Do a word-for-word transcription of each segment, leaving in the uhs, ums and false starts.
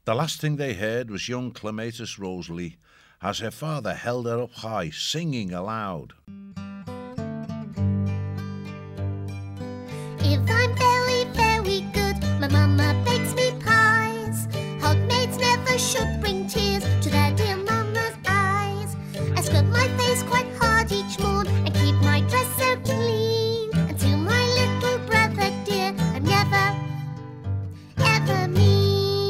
The last thing they heard was young Clematis Rosalie, as her father held her up high, singing aloud. If I'm very, very good, my mama bakes me pies. Hot maids never should bring tears to their dear mama's eyes. I scrub my face quite hard each morn and keep my dress so clean. And to my little brother dear, I'm never, ever mean.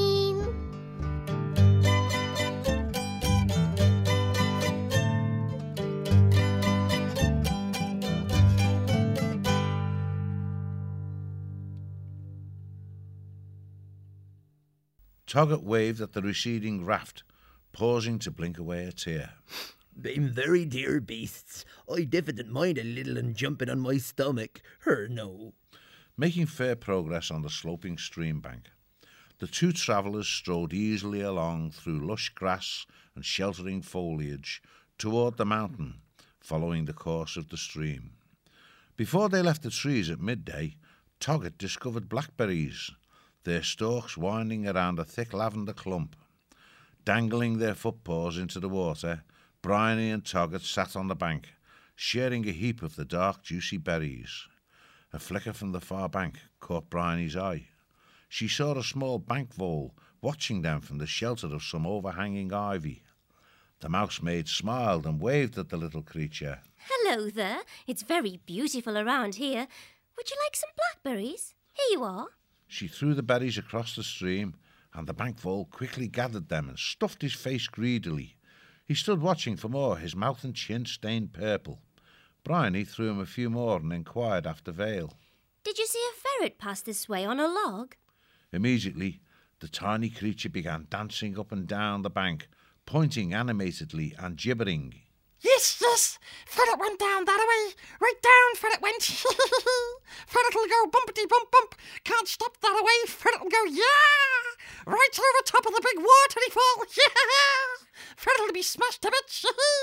Toggett waved at the receding raft, pausing to blink away a tear. "Them very dear beasts. I diver didn't mind a little and jumping on my stomach. Her no." Making fair progress on the sloping stream bank, the two travellers strode easily along through lush grass and sheltering foliage toward the mountain, following the course of the stream. Before they left the trees at midday, Toggett discovered blackberries, their stalks winding around a thick lavender clump. Dangling their footpaws into the water, Bryony and Toggett sat on the bank, sharing a heap of the dark, juicy berries. A flicker from the far bank caught Bryony's eye. She saw a small bank vole watching them from the shelter of some overhanging ivy. The mousemaid smiled and waved at the little creature. "Hello there. It's very beautiful around here. Would you like some blackberries? Here you are." She threw the berries across the stream, and the bank vole quickly gathered them and stuffed his face greedily. He stood watching for more, his mouth and chin stained purple. Bryony threw him a few more and inquired after Vale. "Did you see a ferret pass this way on a log?" Immediately, the tiny creature began dancing up and down the bank, pointing animatedly and gibbering. "Yes, yes, ferret went down that way. Right down ferret went. Ferret'll go bumpity bump bump. Can't stop that away. Ferret'll go, yeah! Right over top of the big watery fall. Yeah! Ferret'll be smashed to bits.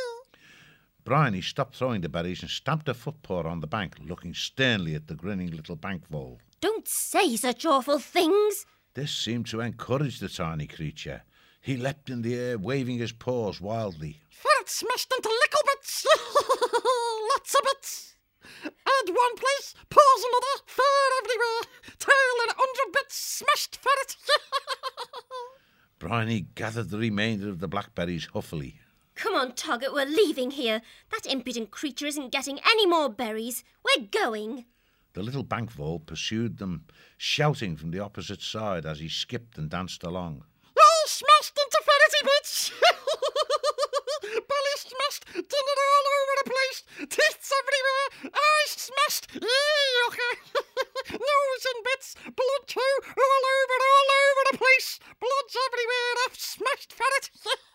Bryony stopped throwing the berries and stamped her footpaw on the bank, looking sternly at the grinning little bank vole. "Don't say such awful things." This seemed to encourage the tiny creature. He leapt in the air, waving his paws wildly. Ferret smashed into little bits. Lots of bits. Head one place, paws another, fur everywhere. Tail in a hundred bits, smashed ferret. Bryony gathered the remainder of the blackberries huffily. "Come on, Toggett, we're leaving here. That impudent creature isn't getting any more berries. We're going." The little bank vole pursued them, shouting from the opposite side as he skipped and danced along. All smashed into ferrety bits. Belly smashed, dinner all over the place. Teeth everywhere, eyes smashed. Yuck. Nose in bits, blood too, all over, all over the place. Blood's everywhere, I've smashed ferret.